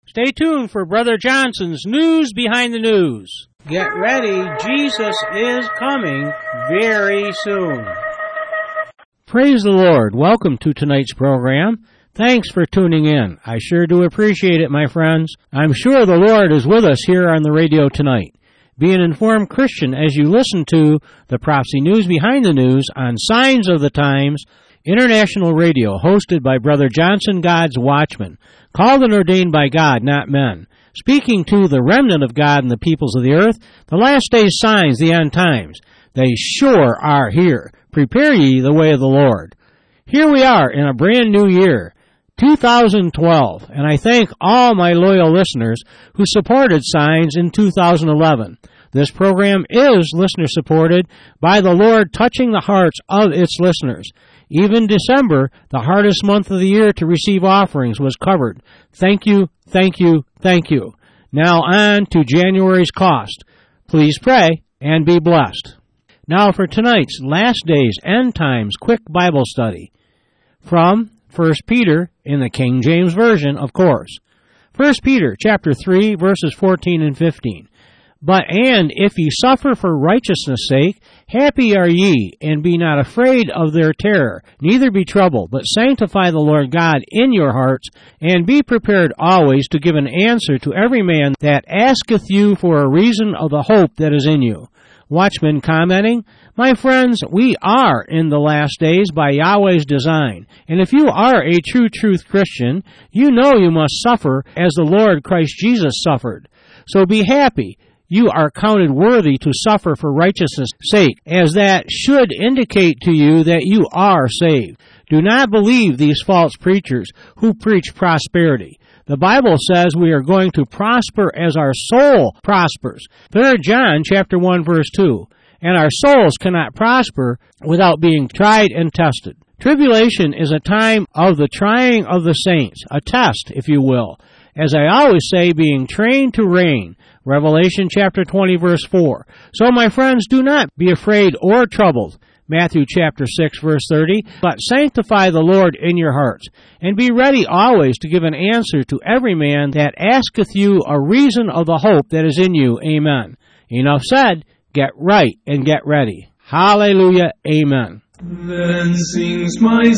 Stay tuned for Brother Johnson's News Behind the News. Get ready, Jesus is coming very soon. Praise the Lord. Welcome to tonight's program. Thanks for tuning in. I sure do appreciate it, my friends. I'm sure the Lord is with us here on the radio tonight. Be an informed Christian as you listen to the Prophecy News Behind the News on Signs of the Times, International Radio, hosted by Brother Johnson, God's Watchman, called and ordained by God, not men, speaking to the remnant of God and the peoples of the earth, the last days signs, the end times. They sure are here. Prepare ye the way of the Lord. Here we are in a brand new year, 2012, and I thank all my loyal listeners who supported Signs in 2011. This program is listener-supported by the Lord touching the hearts of its listeners. Even December, the hardest month of the year to receive offerings, was covered. Thank you, thank you, thank you. Now on to January's cost. Please pray and be blessed. Now for tonight's Last Days End Times quick Bible study. From 1 Peter in the King James Version, of course. 1 Peter chapter 3, verses 14 and 15. And if ye suffer for righteousness' sake, happy are ye, and be not afraid of their terror, neither be troubled, but sanctify the Lord God in your hearts, and be prepared always to give an answer to every man that asketh you for a reason of the hope that is in you. Watchman commenting, my friends, we are in the last days by Yahweh's design, and if you are a true truth Christian, you know you must suffer as the Lord Christ Jesus suffered. So be happy. You are counted worthy to suffer for righteousness' sake, as that should indicate to you that you are saved. Do not believe these false preachers who preach prosperity. The Bible says we are going to prosper as our soul prospers. 3 John chapter 1 verse 2. And our souls cannot prosper without being tried and tested. Tribulation is a time of the trying of the saints, a test, if you will. As I always say, being trained to reign. Revelation chapter 20 verse 4. So my friends, do not be afraid or troubled. Matthew chapter 6 verse 30. But sanctify the Lord in your hearts, and be ready always to give an answer to every man that asketh you a reason of the hope that is in you. Amen. Enough said. Get right and get ready. Hallelujah. Amen. Then sings my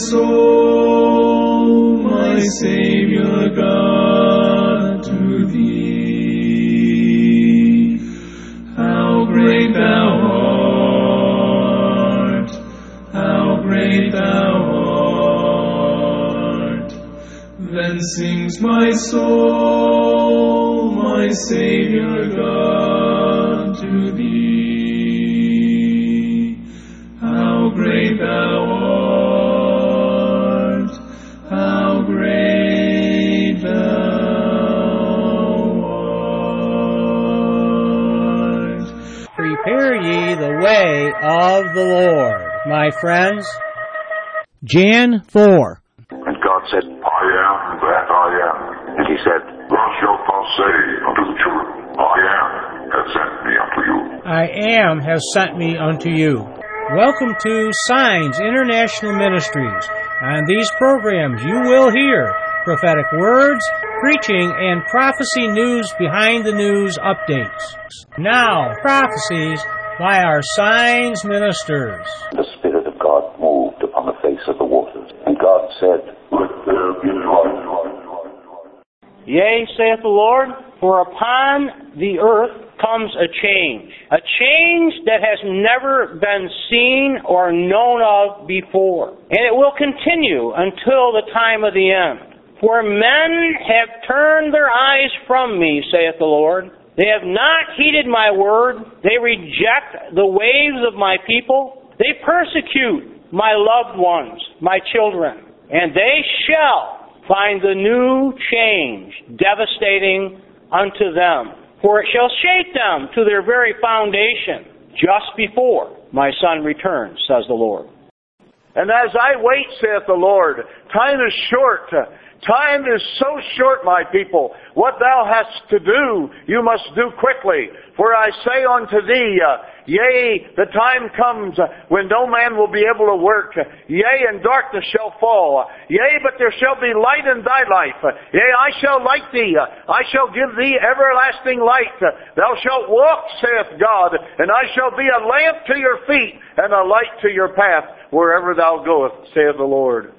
soul, my Savior God, to thee. How great thou art, how great thou art. Then sings my soul, my Savior God, to thee. How great thou art, how great thou art. Prepare ye the way of the Lord, my friends. Jan 4. And God said, I am that I am. And he said, thou shalt not say unto the children, I am has sent me unto you. I am has sent me unto you. Welcome to Signs International Ministries. On these programs you will hear prophetic words, preaching, and prophecy news behind the news updates. Now, prophecies by our Signs ministers. The Spirit of God moved upon the face of the waters, and God said, Let there be light. Yea, saith the Lord, for upon the earth comes a change that has never been seen or known of before. And it will continue until the time of the end. For men have turned their eyes from me, saith the Lord. They have not heeded my word. They reject the ways of my people. They persecute my loved ones, my children. And they shall find the new change devastating unto them. For it shall shake them to their very foundation, just before my Son returns, says the Lord. And as I wait, saith the Lord, time is short, Time is so short, my people. What thou hast to do, you must do quickly. For I say unto thee, yea, the time comes when no man will be able to work. Yea, and darkness shall fall. Yea, but there shall be light in thy life. Yea, I shall light thee. I shall give thee everlasting light. Thou shalt walk, saith God, and I shall be a lamp to your feet and a light to your path wherever thou goest, saith the Lord.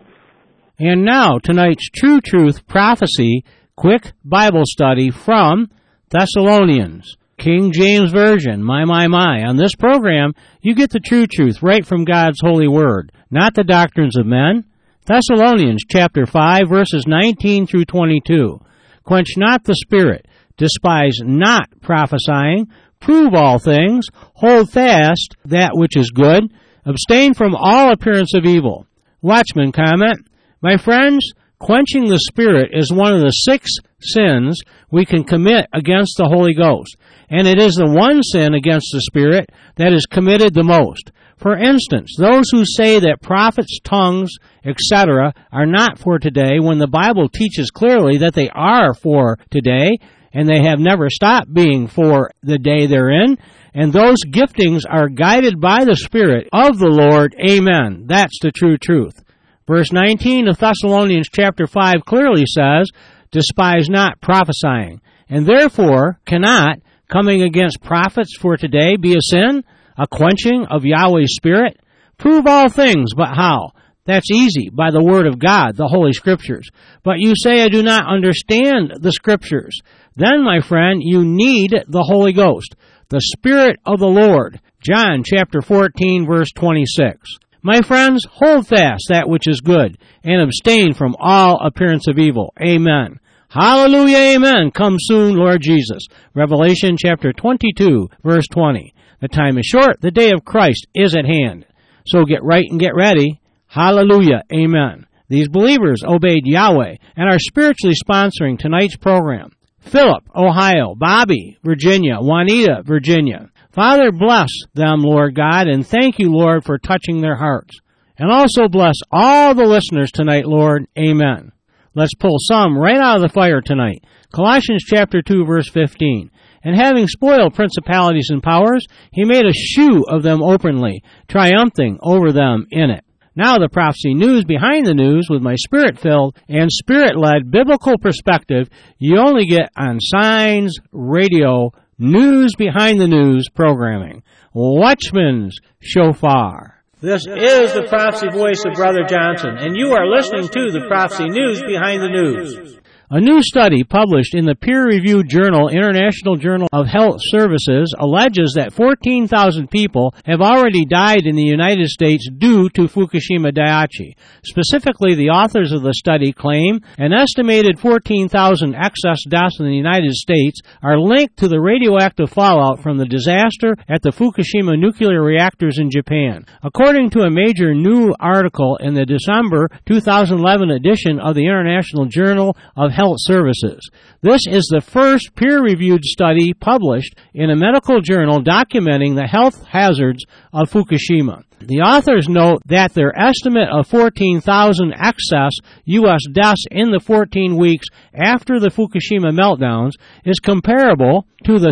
And now, tonight's True Truth Prophecy quick Bible study from Thessalonians, King James Version. My. On this program, you get the true truth right from God's holy word, not the doctrines of men. Thessalonians chapter 5, verses 19 through 22. Quench not the spirit, despise not prophesying, prove all things, hold fast that which is good, abstain from all appearance of evil. Watchman comment, my friends, quenching the Spirit is one of the 6 sins we can commit against the Holy Ghost, and it is the one sin against the Spirit that is committed the most. For instance, those who say that prophets' tongues, etc., are not for today, when the Bible teaches clearly that they are for today, and they have never stopped being for the day they're in, and those giftings are guided by the Spirit of the Lord. Amen. That's the true truth. Verse 19 of Thessalonians chapter 5 clearly says, despise not prophesying. And therefore, cannot coming against prophets for today be a sin, a quenching of Yahweh's Spirit? Prove all things, but how? That's easy, by the Word of God, the Holy Scriptures. But you say, I do not understand the Scriptures. Then, my friend, you need the Holy Ghost, the Spirit of the Lord. John chapter 14, verse 26. My friends, hold fast that which is good, and abstain from all appearance of evil. Amen. Hallelujah, amen. Come soon, Lord Jesus. Revelation chapter 22, verse 20. The time is short, the day of Christ is at hand. So get right and get ready. Hallelujah, amen. These believers obeyed Yahweh and are spiritually sponsoring tonight's program. Philip, Ohio. Bobby, Virginia. Juanita, Virginia. Father, bless them, Lord God, and thank you, Lord, for touching their hearts. And also bless all the listeners tonight, Lord. Amen. Let's pull some right out of the fire tonight. Colossians chapter 2, verse 15. And having spoiled principalities and powers, he made a shoe of them openly, triumphing over them in it. Now the prophecy news behind the news with my spirit-filled and spirit-led biblical perspective you only get on Signs Radio News Behind the News programming. Watchman's Shofar. This is the prophecy voice of Brother Johnson, and you are listening to the prophecy news behind the news. A new study published in the peer-reviewed journal International Journal of Health Services alleges that 14,000 people have already died in the United States due to Fukushima Daiichi. Specifically, the authors of the study claim an estimated 14,000 excess deaths in the United States are linked to the radioactive fallout from the disaster at the Fukushima nuclear reactors in Japan. According to a major new article in the December 2011 edition of the International Journal of Health Services. This is the first peer-reviewed study published in a medical journal documenting the health hazards of Fukushima. The authors note that their estimate of 14,000 excess U.S. deaths in the 14 weeks after the Fukushima meltdowns is comparable to the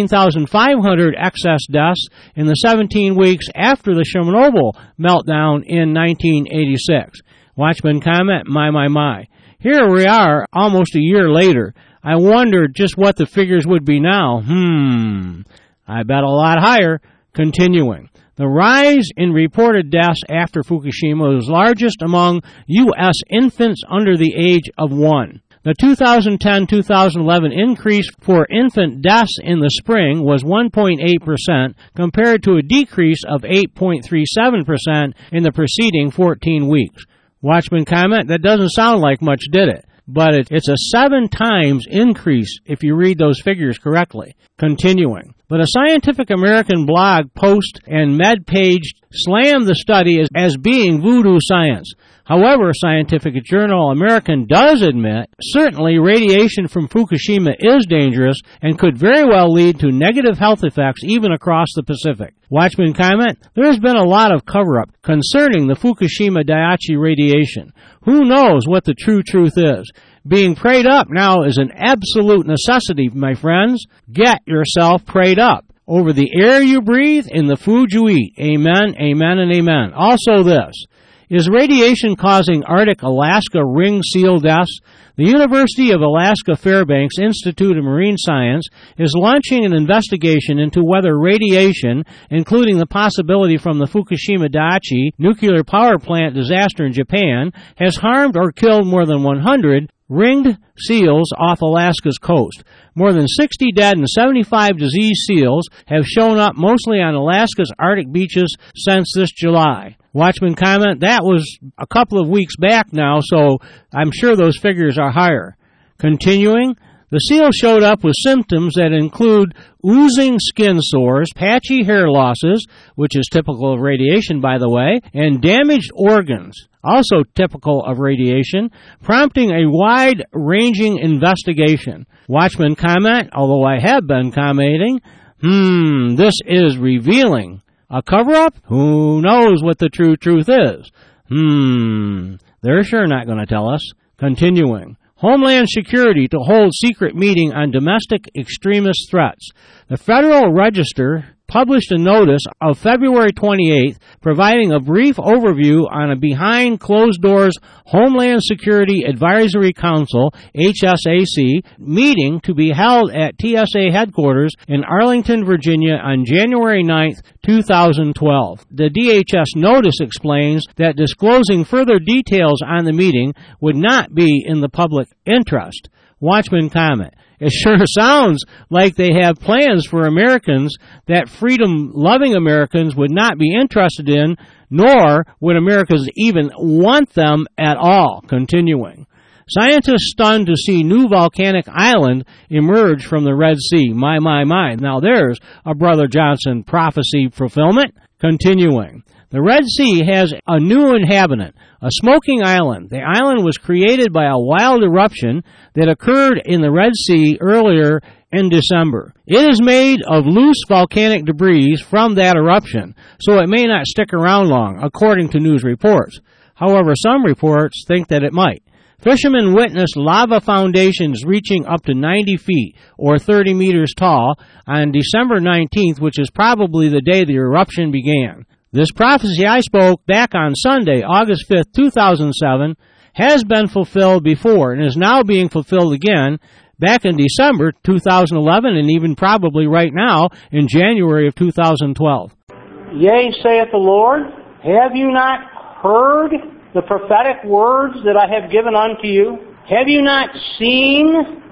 16,500 excess deaths in the 17 weeks after the Chernobyl meltdown in 1986. Watchman comment, my. Here we are, almost a year later. I wondered just what the figures would be now. I bet a lot higher. Continuing. The rise in reported deaths after Fukushima was largest among U.S. infants under the age of 1. The 2010-2011 increase for infant deaths in the spring was 1.8% compared to a decrease of 8.37% in the preceding 14 weeks. Watchman comment, that doesn't sound like much, did it? But it's a 7 times increase if you read those figures correctly. Continuing. but a Scientific American blog post and MedPage slammed the study as being voodoo science. However, Scientific Journal American does admit certainly radiation from Fukushima is dangerous and could very well lead to negative health effects even across the Pacific. Watchman comment, there has been a lot of cover-up concerning the Fukushima Daiichi radiation. Who knows what the true truth is? Being prayed up now is an absolute necessity, my friends. Get yourself prayed up over the air you breathe and the food you eat. Amen, amen, and amen. Also this. Is radiation causing Arctic Alaska ring seal deaths? The University of Alaska Fairbanks Institute of Marine Science is launching an investigation into whether radiation, including the possibility from the Fukushima Daiichi nuclear power plant disaster in Japan, has harmed or killed more than 100 ringed seals off Alaska's coast. More than 60 dead and 75 diseased seals have shown up mostly on Alaska's Arctic beaches since this July. Watchman comment, that was a couple of weeks back now, so I'm sure those figures are higher. Continuing, the seal showed up with symptoms that include oozing skin sores, patchy hair losses, which is typical of radiation, by the way, and damaged organs, also typical of radiation, prompting a wide-ranging investigation. Watchman comment, although I have been commenting, this is revealing. A cover-up? Who knows what the true truth is? They're sure not going to tell us. Continuing. Homeland Security to hold secret meeting on domestic extremist threats. The Federal Register published a notice of February 28th providing a brief overview on a behind-closed-doors Homeland Security Advisory Council, HSAC, meeting to be held at TSA headquarters in Arlington, Virginia on January 9th, 2012. The DHS notice explains that disclosing further details on the meeting would not be in the public interest. Watchman comment. It sure sounds like they have plans for Americans that freedom-loving Americans would not be interested in, nor would Americans even want them at all. Continuing. Scientists stunned to see new volcanic island emerge from the Red Sea. My. Now there's a Brother Johnson prophecy fulfillment. Continuing. The Red Sea has a new inhabitant, a smoking island. The island was created by a wild eruption that occurred in the Red Sea earlier in December. It is made of loose volcanic debris from that eruption, so it may not stick around long, according to news reports. However, some reports think that it might. Fishermen witnessed lava foundations reaching up to 90 feet, or 30 meters tall, on December 19th, which is probably the day the eruption began. This prophecy I spoke back on Sunday, August 5th, 2007, has been fulfilled before and is now being fulfilled again back in December 2011 and even probably right now in January of 2012. Yea, saith the Lord, have you not heard the prophetic words that I have given unto you? Have you not seen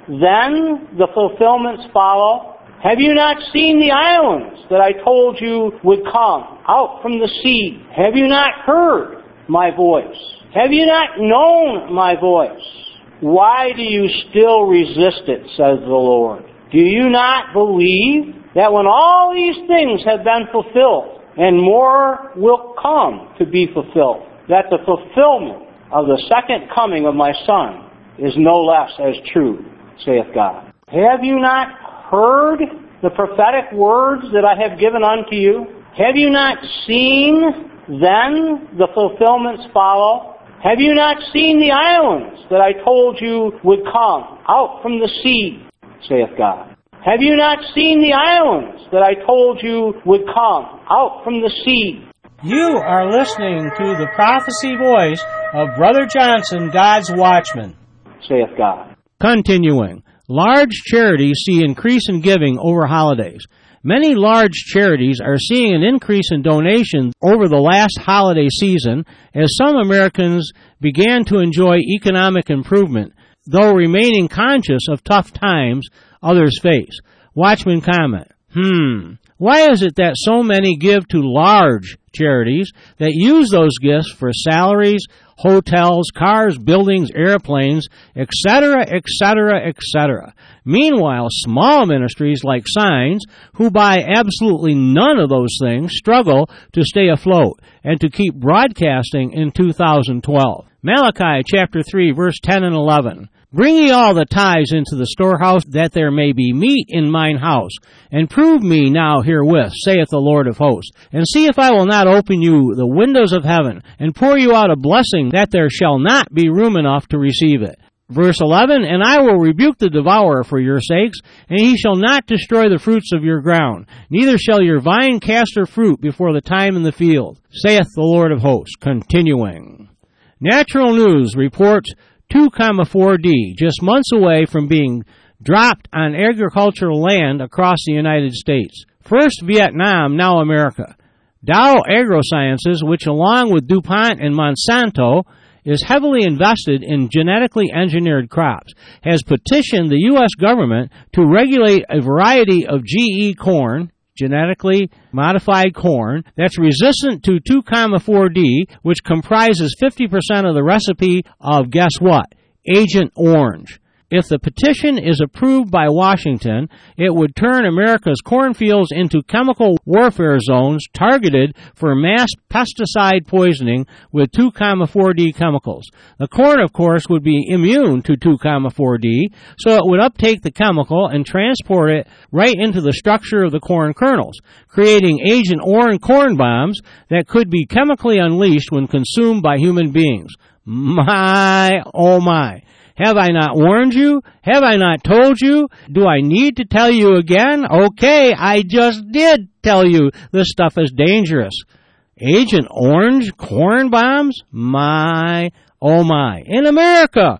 then the fulfillments follow? Have you not seen the islands that I told you would come out from the sea? Have you not heard my voice? Have you not known my voice? Why do you still resist it, says the Lord? Do you not believe that when all these things have been fulfilled, and more will come to be fulfilled, that the fulfillment of the second coming of my Son is no less as true, saith God? Have you not heard the prophetic words that I have given unto you? Have you not seen then the fulfillments follow? Have you not seen the islands that I told you would come out from the sea, saith God? Have you not seen the islands that I told you would come out from the sea? You are listening to the prophecy voice of Brother Johnson, God's Watchman, saith God. Continuing. Large charities see increase in giving over holidays. Many large charities are seeing an increase in donations over the last holiday season as some Americans began to enjoy economic improvement, though remaining conscious of tough times others face. Watchman comment. Why is it that so many give to large charities that use those gifts for salaries, hotels, cars, buildings, airplanes, etc., etc., etc. Meanwhile, small ministries like Signs, who buy absolutely none of those things, struggle to stay afloat and to keep broadcasting in 2012. Malachi chapter 3, verse 10 and 11. Bring ye all the tithes into the storehouse, that there may be meat in mine house. And prove me now herewith, saith the Lord of hosts. And see if I will not open you the windows of heaven, and pour you out a blessing, that there shall not be room enough to receive it. Verse 11, And I will rebuke the devourer for your sakes, and he shall not destroy the fruits of your ground, neither shall your vine cast her fruit before the time in the field, saith the Lord of hosts. Continuing. Natural News reports 2,4-D, just months away from being dropped on agricultural land across the United States. First Vietnam, now America. Dow AgroSciences, which along with DuPont and Monsanto is heavily invested in genetically engineered crops, has petitioned the U.S. government to regulate a variety of GE corn, genetically modified corn, that's resistant to 2,4-D, which comprises 50% of the recipe of, guess what, Agent Orange. If the petition is approved by Washington, it would turn America's cornfields into chemical warfare zones targeted for mass pesticide poisoning with 2,4-D chemicals. The corn, of course, would be immune to 2,4-D, so it would uptake the chemical and transport it right into the structure of the corn kernels, creating Agent Orange corn bombs that could be chemically unleashed when consumed by human beings. My, oh my. Have I not warned you? Have I not told you? Do I need to tell you again? Okay, I just did tell you this stuff is dangerous. Agent Orange corn bombs? My, oh my. In America.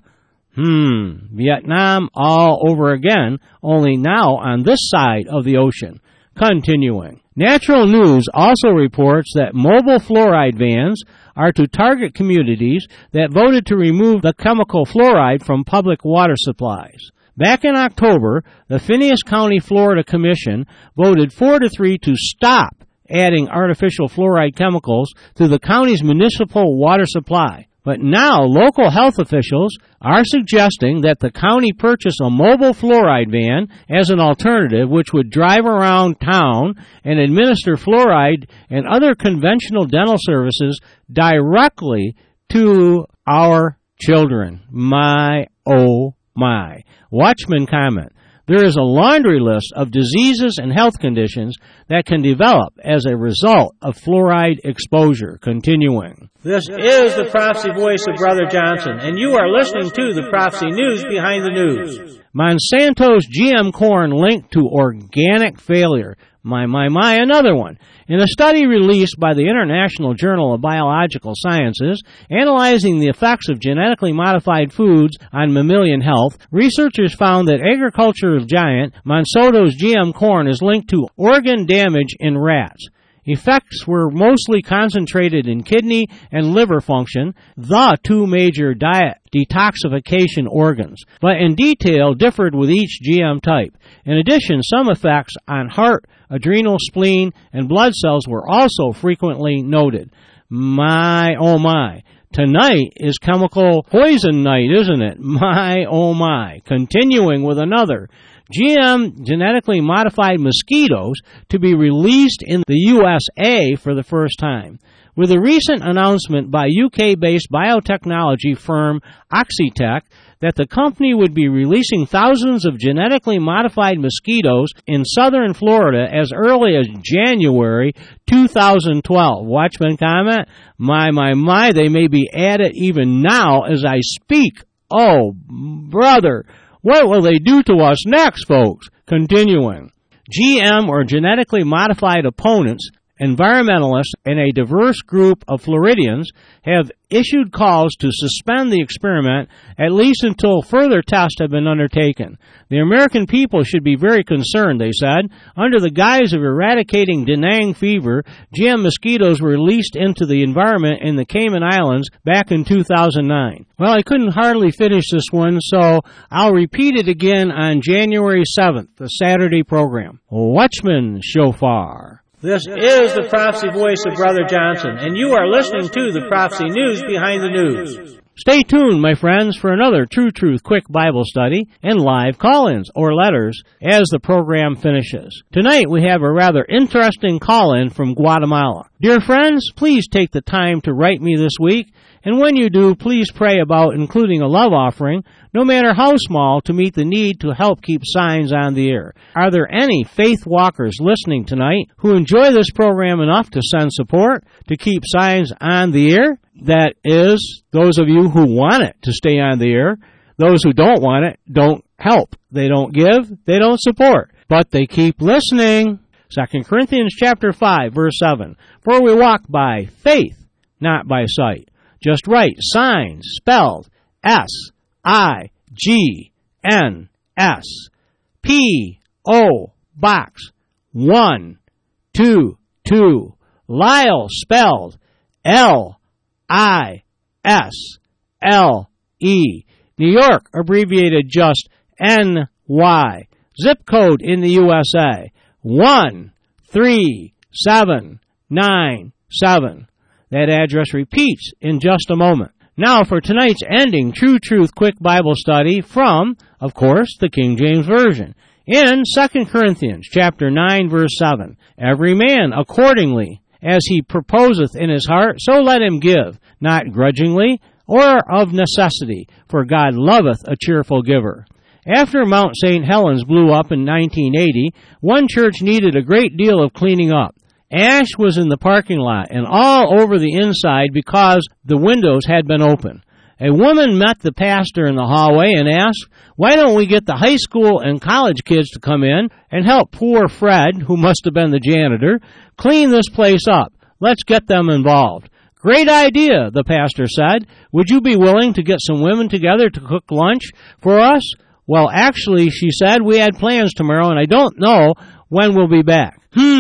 Vietnam all over again, only now on this side of the ocean. Continuing. Natural News also reports that mobile fluoride vans are to target communities that voted to remove the chemical fluoride from public water supplies. Back in October, the Phineas County, Florida Commission voted 4-3 to stop adding artificial fluoride chemicals to the county's municipal water supply. But now local health officials are suggesting that the county purchase a mobile fluoride van as an alternative, which would drive around town and administer fluoride and other conventional dental services directly to our children. My, oh my. Watchman comment. There is a laundry list of diseases and health conditions that can develop as a result of fluoride exposure. Continuing. This is the Prophecy Voice of Brother Johnson, and you are listening to the Prophecy News Behind the News. Monsanto's GM corn linked to organic failure. My, another one. In a study released by the International Journal of Biological Sciences, analyzing the effects of genetically modified foods on mammalian health, researchers found that agricultural giant Monsanto's GM corn is linked to organ damage in rats. Effects were mostly concentrated in kidney and liver function, the two major diet detoxification organs, but in detail differed with each GM type. In addition, some effects on heart, adrenal, spleen, and blood cells were also frequently noted. My, oh my. Tonight is chemical poison night, isn't it? My, oh my. Continuing with another. GM genetically modified mosquitoes to be released in the USA for the first time. With a recent announcement by UK-based biotechnology firm Oxitec that the company would be releasing thousands of genetically modified mosquitoes in southern Florida as early as January 2012. Watchman comment, my, they may be at it even now as I speak. Oh, brother. What will they do to us next, folks? Continuing. GM, or genetically modified opponents, environmentalists, and a diverse group of Floridians have issued calls to suspend the experiment at least until further tests have been undertaken. The American people should be very concerned, they said. Under the guise of eradicating dengue fever, GM mosquitoes were released into the environment in the Cayman Islands back in 2009. Well, I couldn't hardly finish this one, so I'll repeat it again on January 7th, the Saturday program. Watchman Shofar. This is the Prophecy Voice of Brother Johnson, and you are listening to the Prophecy News Behind the News. Stay tuned, my friends, for another True Truth Quick Bible Study and live call-ins or letters as the program finishes. Tonight we have a rather interesting call-in from Guatemala. Dear friends, please take the time to write me this week, and when you do, please pray about including a love offering, no matter how small, to meet the need to help keep Signs on the air. Are there any faith walkers listening tonight who enjoy this program enough to send support to keep Signs on the air? That is, those of you who want it to stay on the air. Those who don't want it don't help. They don't give, they don't support, but they keep listening. 2 Corinthians chapter 5, verse 7. For we walk by faith, not by sight. Just write Signs, spelled S-I-G-N-S, P-O, Box 122, Lisle, spelled L-I-S-L-E, New York, abbreviated just N-Y, zip code in the USA, 13797. That address repeats in just a moment. Now for tonight's ending True Truth Quick Bible Study from, of course, the King James Version. In 2 Corinthians chapter 9, verse 7, every man accordingly as he proposeth in his heart, so let him give, not grudgingly or of necessity, for God loveth a cheerful giver. After Mount St. Helens blew up in 1980, one church needed a great deal of cleaning up. Ash was in the parking lot and all over the inside because the windows had been open. A woman met the pastor in the hallway and asked, why don't we get the high school and college kids to come in and help poor Fred, who must have been the janitor, clean this place up? Let's get them involved. Great idea, the pastor said. Would you be willing to get some women together to cook lunch for us? Well, actually, she said, we had plans tomorrow and I don't know when we'll be back.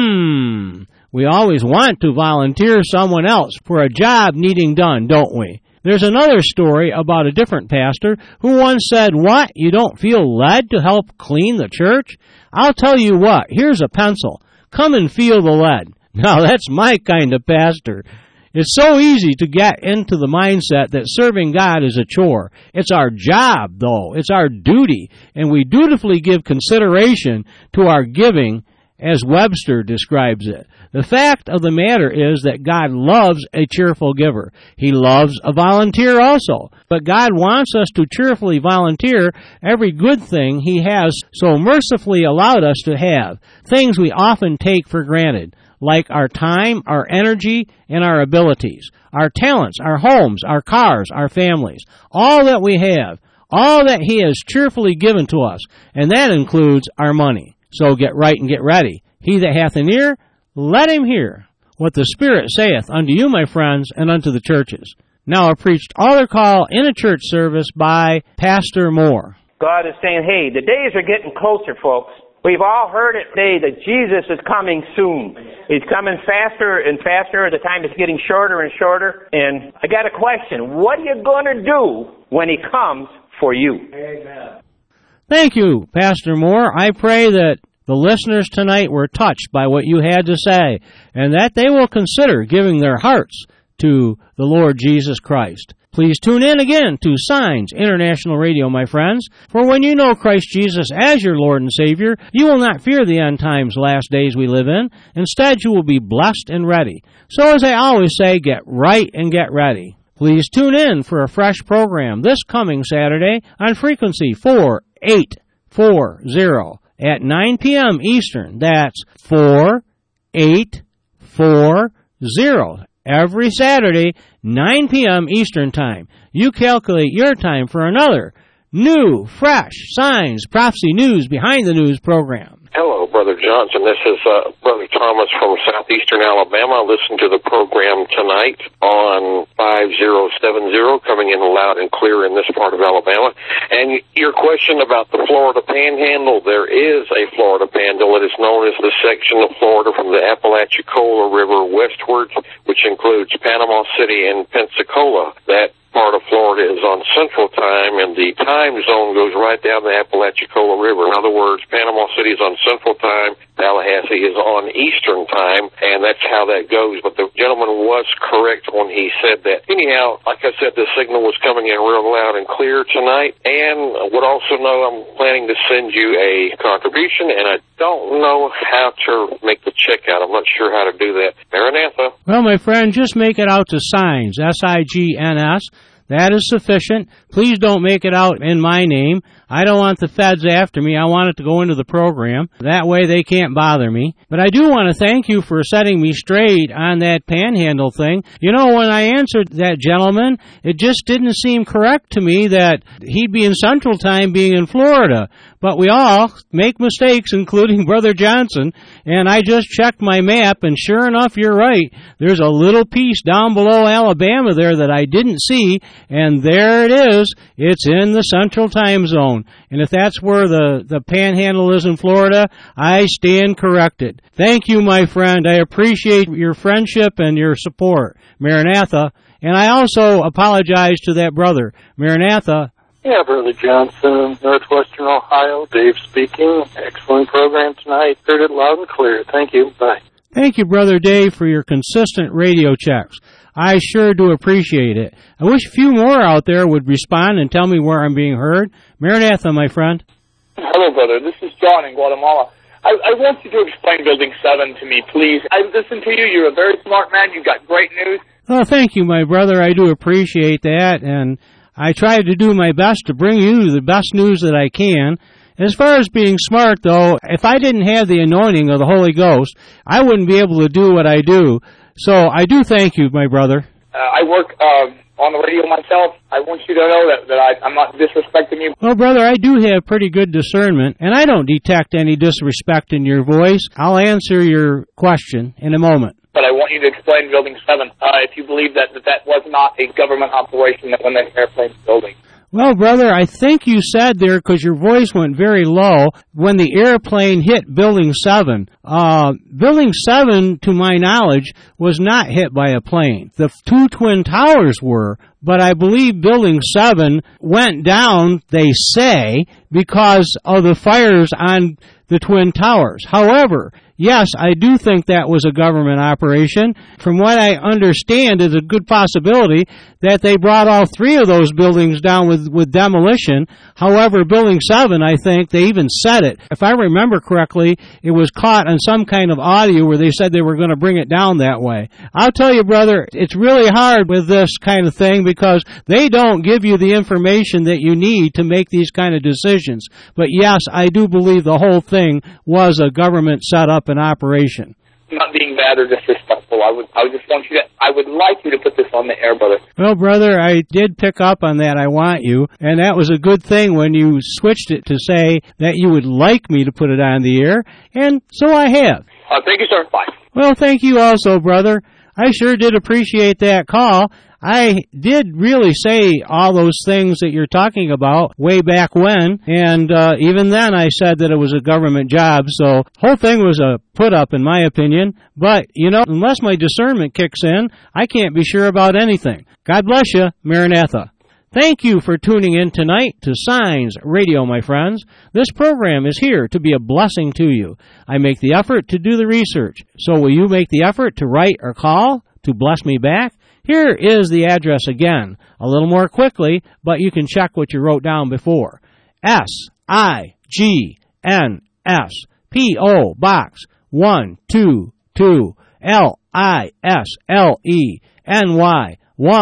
We always want to volunteer someone else for a job needing done, don't we? There's another story about a different pastor who once said, what, you don't feel led to help clean the church? I'll tell you what, here's a pencil. Come and feel the lead. Now that's my kind of pastor. It's so easy to get into the mindset that serving God is a chore. It's our job, though. It's our duty, and we dutifully give consideration to our giving as Webster describes it. The fact of the matter is that God loves a cheerful giver. He loves a volunteer also. But God wants us to cheerfully volunteer every good thing He has so mercifully allowed us to have, things we often take for granted, like our time, our energy, and our abilities, our talents, our homes, our cars, our families, all that we have, all that He has cheerfully given to us, and that includes our money. So get right and get ready. He that hath an ear, let him hear what the Spirit saith unto you, my friends, and unto the churches. Now a preached altar call in a church service by Pastor Moore. God is saying, hey, the days are getting closer, folks. We've all heard it today that Jesus is coming soon. He's coming faster and faster. The time is getting shorter and shorter. And I got a question. What are you going to do when He comes for you? Amen. Thank you, Pastor Moore. I pray that the listeners tonight were touched by what you had to say, and that they will consider giving their hearts to the Lord Jesus Christ. Please tune in again to Signs International Radio, my friends, for when you know Christ Jesus as your Lord and Savior, you will not fear the end times, last days we live in. Instead, you will be blessed and ready. So as I always say, get right and get ready. Please tune in for a fresh program this coming Saturday on frequency 4840 at 9 p.m. Eastern. That's 4840. Every Saturday, 9 p.m. Eastern Time. You calculate your time for another new, fresh Signs, Prophecy News, Behind the News program. Hello, Brother Johnson. This is Brother Thomas from southeastern Alabama. Listen to the program tonight on 5070, coming in loud and clear in this part of Alabama. And your question about the Florida Panhandle, there is a Florida Panhandle. It is known as the section of Florida from the Apalachicola River westward, which includes Panama City and Pensacola. That part of Florida is on Central Time, and the time zone goes right down the Apalachicola River. In other words, Panama City is on Central Time, Tallahassee is on Eastern time, and that's how that goes. But the gentleman was correct when he said that. Anyhow, like I said, the signal was coming in real loud and clear tonight, and would also know I'm planning to send you a contribution, and I don't know how to make the check out. I'm not sure how to do that. Maranatha. Well, my friend, just make it out to Signs, S-I-G-N-S. That is sufficient. Please don't make it out in my name. I don't want the feds after me. I want it to go into the program. That way they can't bother me. But I do want to thank you for setting me straight on that panhandle thing. You know, when I answered that gentleman, it just didn't seem correct to me that he'd be in Central Time being in Florida. But we all make mistakes, including Brother Johnson, and I just checked my map, and sure enough, you're right. There's a little piece down below Alabama there that I didn't see, and there it is. It's in the Central Time Zone. And if that's where the panhandle is in Florida, I stand corrected. Thank you, my friend. I appreciate your friendship and your support. Maranatha. And I also apologize to that brother. Maranatha. Yeah, Brother Johnson, Northwestern Ohio. Dave speaking. Excellent program tonight. Heard it loud and clear. Thank you. Bye. Thank you, Brother Dave, for your consistent radio checks. I sure do appreciate it. I wish a few more out there would respond and tell me where I'm being heard. Maranatha, my friend. Hello, brother. This is John in Guatemala. I want you to explain Building 7 to me, please. I listened to you. You're a very smart man. You've got great news. Oh, thank you, my brother. I do appreciate that, and I try to do my best to bring you the best news that I can. As far as being smart, though, if I didn't have the anointing of the Holy Ghost, I wouldn't be able to do what I do. So I do thank you, my brother. I work on the radio myself. I want you to know that I'm not disrespecting you. Well, brother, I do have pretty good discernment, and I don't detect any disrespect in your voice. I'll answer your question in a moment. But I want you to explain Building 7, if you believe that was not a government operation that when that airplane's building. Well, brother, I think you said there, because your voice went very low, when the airplane hit Building 7. Building 7, to my knowledge, was not hit by a plane. The two Twin Towers were, but I believe Building 7 went down, they say, because of the fires on the Twin Towers. However, yes, I do think that was a government operation. From what I understand, it's a good possibility that they brought all three of those buildings down with demolition. However, Building 7, I think, they even said it. If I remember correctly, it was caught on some kind of audio where they said they were going to bring it down that way. I'll tell you, brother, it's really hard with this kind of thing because they don't give you the information that you need to make these kind of decisions. But yes, I do believe the whole thing was a government setup and operation. Not being bad or disrespectful. I would like you to put this on the air, brother. Well, brother, I did pick up on that. I want you. And that was a good thing when you switched it to say that you would like me to put it on the air. And so I have. Thank you, sir. Bye. Well, thank you also, brother. I sure did appreciate that call. I did really say all those things that you're talking about way back when, and even then I said that it was a government job, so the whole thing was a put-up in my opinion. But, you know, unless my discernment kicks in, I can't be sure about anything. God bless you, Maranatha. Thank you for tuning in tonight to Signs Radio, my friends. This program is here to be a blessing to you. I make the effort to do the research, so will you make the effort to write or call to bless me back? Here is the address again, a little more quickly, but you can check what you wrote down before. SIGNS, P.O. Box 122, LISLE, NY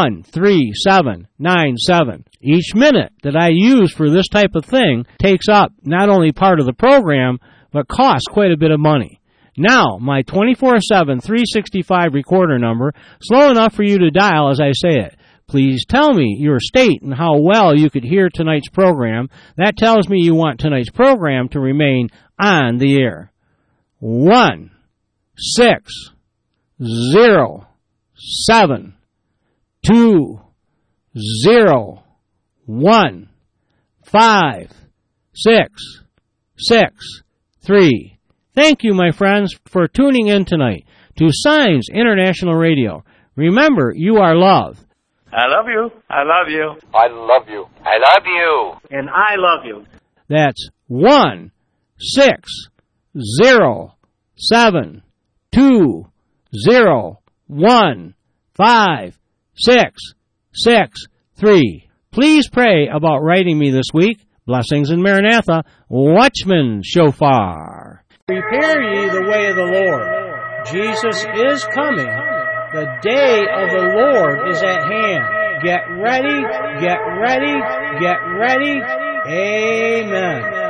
13797. Each minute that I use for this type of thing takes up not only part of the program, but costs quite a bit of money. Now, my 24/7, 365 recorder number, slow enough for you to dial as I say it. Please tell me your state and how well you could hear tonight's program. That tells me you want tonight's program to remain on the air. 1-600-201-5663. Thank you, my friends, for tuning in tonight to Signs International Radio. Remember, you are loved. I love you. I love you. I love you. I love you. And I love you. That's 1-600-201-5663. 720-15663. Please pray about writing me this week. Blessings in Maranatha, Watchman Shofar. Prepare ye the way of the Lord. Jesus is coming. The day of the Lord is at hand. Get ready, get ready, get ready. Amen.